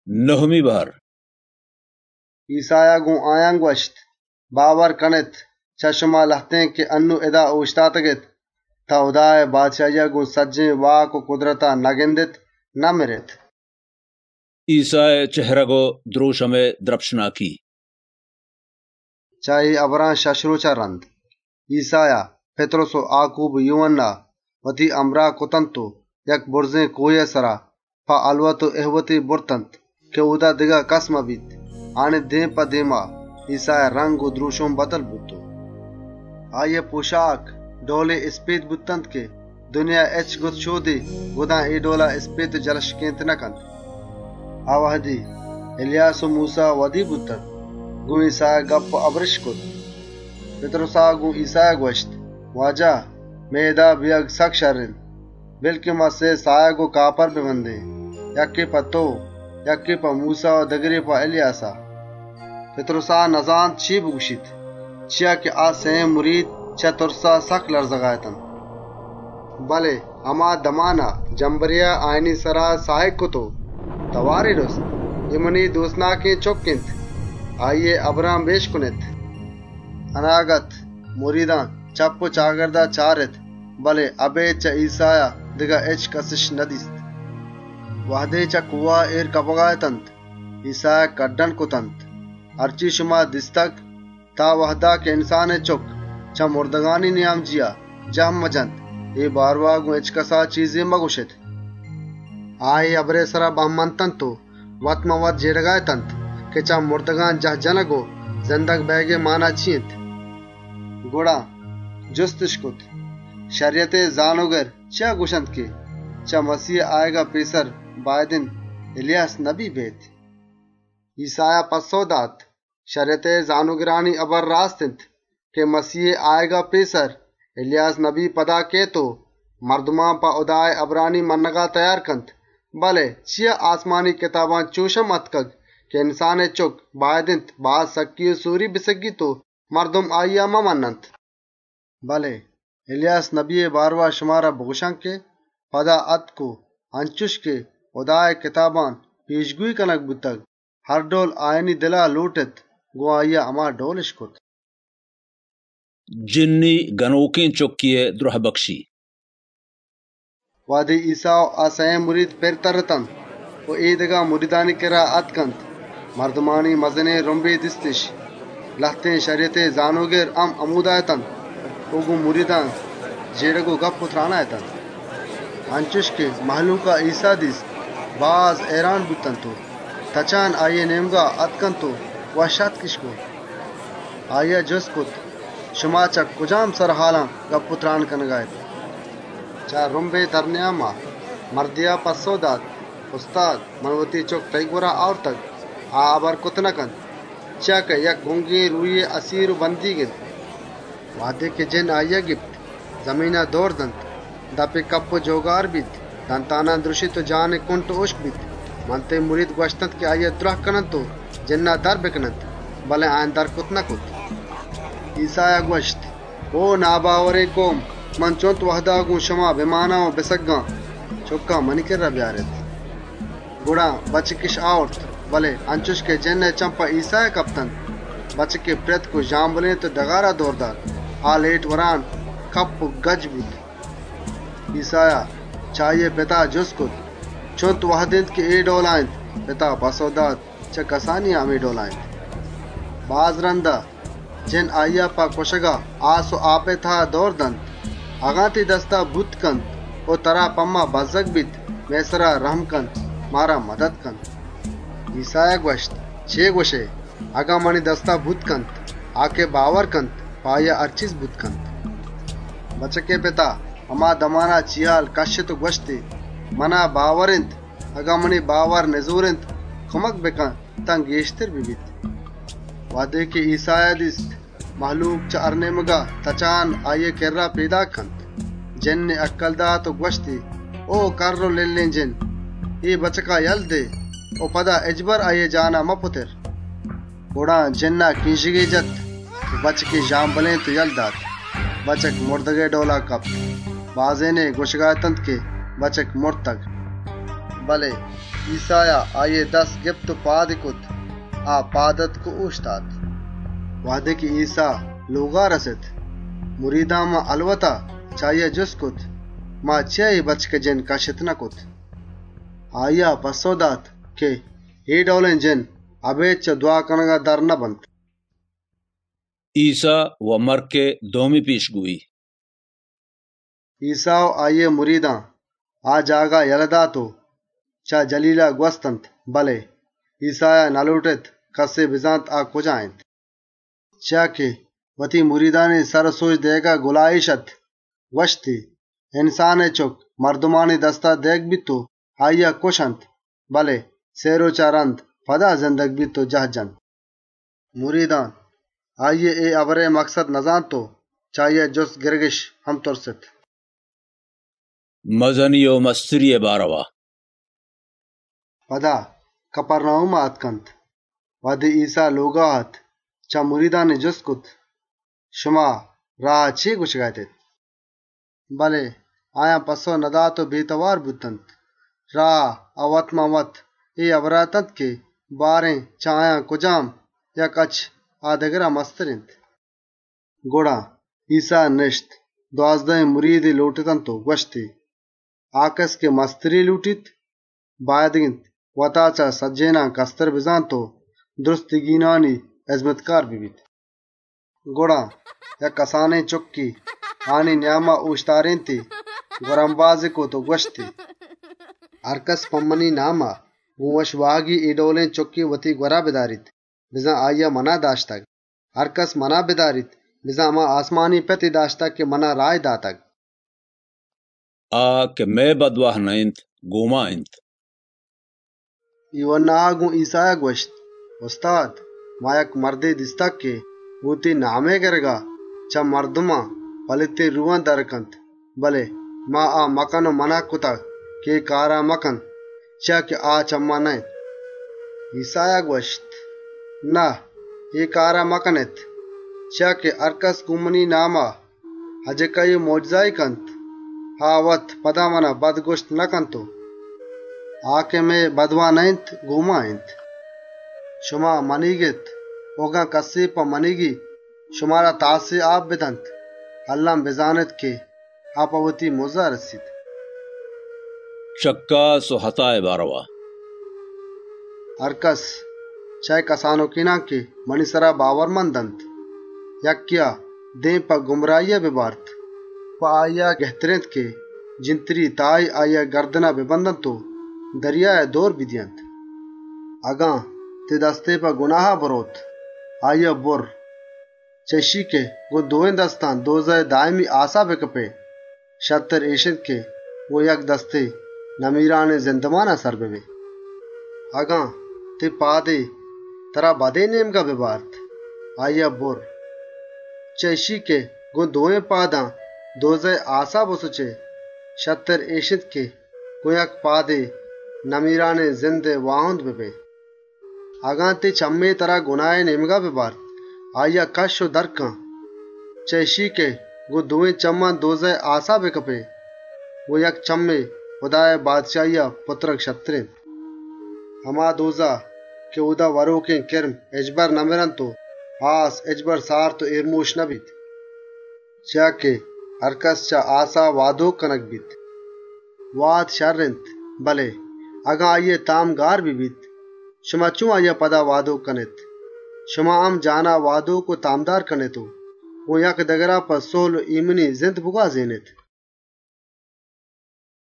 نہمی بار عیسایا گو آیاں گوشت باور کنت چشمہ لہتیں کہ انو ادا اوشتاتگت تا خدائے بادشاہیہ گو سجیں واک و قدرتا نگندت نہ مرت. عیسائی چہرہ گو دروش ہمیں درپشنا کی چاہی ابران ششرو چا رند عیسایا پترسو آکوب یونا وتی امرا کتنتو یک برزیں کوہ سرا پا الوتو احوتی برتنت کہ اودا دگا قسم بیت آنے دیں پا دیما عیسایا رنگ و دروشم بدل بوتو. آئیے پوشاک ڈولے اسپیت بوتنت کے دنیا ایچ گت شو دی گداں ای ڈولا اسپیت جلشکینت نکند. آوہدی الیاس و موسیٰ ودی بوتن گو عیسایا گپ ابرش کت. پترسا گو عیسایا گوشت واجہ میدا بیگ سک شرن بلکہ ما سے سایہ گو کاپر ببندے یکی پا تو یکی پا موسیٰ و دگری پا الیاسا. پترسا نزان چی بگوشید چیا کہ آ سین مرید چا ترسا سک لرزگایتن. بلے ہما دمانا جمبریا آئینی سرا ساہک کتو تواری رست امنی دوسنا کے چوکنت آئیے ابرام بیش کنت. اناگت مریدان چپ و چاگردہ چارت بلے ابے چا عیسایا دگا ایچ کسش ندیست. وحدے چا کوا ایر کپگایتنت عیسایا کڈن کتنت ارچی شما دستک تا وحدہ کے انسان چک چا مردگانی نیام جیا جہم مجند ای باروا گو ایچ کسا چیزی مگوشت. آئی ابرے سرا بہمنتن تو وط موت جیڑگایتنت کہ چا مردگان جہ جنگو زندگ بیگے مانا چینت. گوڑا جستش کت شریعت زانوگر چا گوشند کے چا مسیح آئے گا پیسر بائدن الیاس نبی بیت. عیسایا پسو دات شریعت زانوگرانی ابر راستنت کہ مسیح آئے گا پیسر الیاس نبی پدا کے تو مردمان پا ادائے ابرانی منگا تیار کنت. بلے چیا آسمانی کتاباں چوشم اتکگ کہ انسان چک بائدنت بعض سکی و سوری بسگی تو مردم آئیا ممننت. بلے الیاس نبی باروا شمارا بگوشن کے پدا ات کو انچوش کے خدائے کتابان پیشگوئی کنک بتگ ہر ڈول آئینی دلا لوٹت گو آئیا اما ڈولش کت. جنی گنوکیں چکیے درہ بخشی وادی عیسیٰ آسائیں مرید پر ترتن و ایدگا مریدانی کرا اتکنت مردمانی مزنے رنبی دستش لہتیں شریعت زانوگر ام امودایتن اوگو مریدان جیڑگو گپ اترانا ایتن. انچوش کے محلوقہ عیسیٰ دیس بعض ایران بوتن تو تچان آئیے نیمگا اتکن تو وحشت کش کو آئیے جس کت شما چا کجام سر حالاں گپ اتران کنگایت. چا رنبے ترنیاما مردیا پسو داد استاد منوتی چوک تیگورا اور تک آبر کتنکن چا کہ یک گنگی روی اسیر و بندی گد وعدے کے جن آئیا گپت زمینہ دور دنت دپے کپ و جوگار بیت دنتانا درشی تو جان کنٹ عشق بیت منتے مرید گوشتنت کہ آئیا درہ کنن تو جنہ در بکنت بلے آئین در کتنا کت. عیسایا گوشت او ناباورے قوم من چونت وحدہ گو شما بمانا و بسگاں چکا منی کر رہ بیارت. گوڑا بچ کش آورت بلے انچوش کے جن چمپا عیسایا کپتن بچ کے پرت کو جامبلیں تو دگارا دور دار آلیٹ وران کپ گج بود. عیسایا چاہیے پتا جس کت چونت وحدند کے اے ڈولائند پتا پسودات چا کسانی آمی ڈولائند. باز رندہ جن آئیا پا کشگا آس و آپے تھا دور دند آگانتی دستا بوت کند او ترا پما بزگ بیت میسرا رحم کند مارا مدد کند. عیسایا گوشت چھے گوشے اگا منی دستا بوت کند آکے باور کند پایا ارچیز بوت کند. بچکے پتا اما دمانا چیال کشت و گوشتی منا باورند اگا منی باور نزورند کمک بکن تنگ گیشتر بیت. وعدے کے عیسایا دیست محلوق چا ارنے مگا تچان آئیے کرا پیدا کند جن نے اکل دا تو گوشتی او کرو للیں جن ای بچکا یل دے او پدا اجبر آئیے جانا مپتر. گوڑا جنہ کینشگی جت بچ کے جام بلیں تو یل دات بچک مردگے ڈولا کپ بازے نے گوشگایتند کے بچک مرتگ. بلے عیسایا آئیے 10 گپت پاد کت آ پادت کو اوشتات وعدے کی عیسیٰ لوگا رست مریداں ما الوتا چاہیے جس کت ما چیئی بچ کے جن کا شتنا کت آیا پسودات کہ ہی ڈولیں جن ابیت چا دعا کنگا در نہ بنت عیسیٰ و مر کے دومی پیش گوئی عیسیٰ آئیے مریداں آ جاگا یلدا تو چا جلیلہ گوستنت بلے عیسایا نلوٹت کسے بزانت آ کجائنت چا کہ وتی مریدانی سر سوچ دے گا گلائشت وشتی انسان چک مردمانی دستہ دیکھ بھی تو آئیا کشنت بلے سیرو چارند فدا زندگ بھی تو جہ جن مریدان آئیے اے ابرے مقصد نزان تو چاہیے جس گرگش ہم ترست مزنی و مستری باروا پدا کپرناؤم اتکنت ودی عیسیٰ لوگاہت چا مریدان جس کت شما راہ چی گچھ گئے بلے آیا پسو ندا تو بیتوار بودتنت راہ اوت موت ای ابراتت کے باریں چایا کجام یا کچھ آدگرہ مسترنت گوڑا عیسیٰ نشت 12 مرید لوٹتن تو گوشتی آکس کے مستری لوٹیت بایدگنت وطا چا سجینا کستر بزان تو درستگینانی عظمتکار بیت گوڑا یا کسانے چکی آنی نیاما اوشتارین تی گرمبازی کو تو گوشتی ارکس پمنی ناما گوش واگی ایڈولین چکی وتی گورا بداریت بزان آیا منا داشتگ ارکس منا بداریت بزان ما آسمانی پتی داشتگ کہ منا رائے داتگ آ کہ میں بدواہ نائنت گوما انت یونا گو عیسایا گوشت استاد ما یک مردی دستک کے گوتی نامے گرگا چا مردما پلتی روان درکنت بلے ما آ مکن و منا کتا کہ کارا مکن چا کہ آ چما نہیں عیسایا گوشت نہ یہ کارا مکنت چا کہ ارکس گمنی ناما حجے کئی موجزائی کنت ہاوت پدا منا بد گوشت نہ کنتو آکے میں بدوا نینت گوما انت شما منیگت اوگا کسی پا منیگی شمارا تاسی آپ بدنت اللہ بزانت کے آپا وتی موزہ رسید چکا سو حتائے باروا ارکس چائے کسانو کینا کے منی سرا باور مندنت یک کیا دیں پا گمراہیہ ببارت پا آیا گہترینت کے جنتری تائی آیا گردنا ببندن تو دریائے دور بدینت اگاں تے دستے پا گناہ بروت آیا بر چشی کے وہ دوئیں دستان دوزہ دائمی آسا بکپے شتر ایشت کے وہ یک دستے نمیران زندمانہ سر بے اگاں تے پادے ترا بدے نیم کا ببارت آیا بر چشی کے وہ دوئیں پاداں دوزہ آسا بسچے شتر ایشت کے وہ یک پادے نمیران زند واہند بے اگاں تے چمے ترا گناہ نیمگا ببارت آیا کش و درکاں چیشی کے وہ دوئیں چمہ دوزہ آسا بکپے وہ یک چمے خدای بادشاہیہ پترک شترین ہما دوزہ کہ ادا وروکیں کرم اجبر نمرن تو آس اجبر سار تو ارموش نبیت چا کہ ارکس چا آسا وادو کنک بیت واد شرنت بلے اگاں آئیے تام گار بھی بیت شما چوں آیا پدا وادو کنت شما ام جانا وادو کو تامدار کنے تو وہ یک دگرا پر سول و ایمنی زند بگا زینت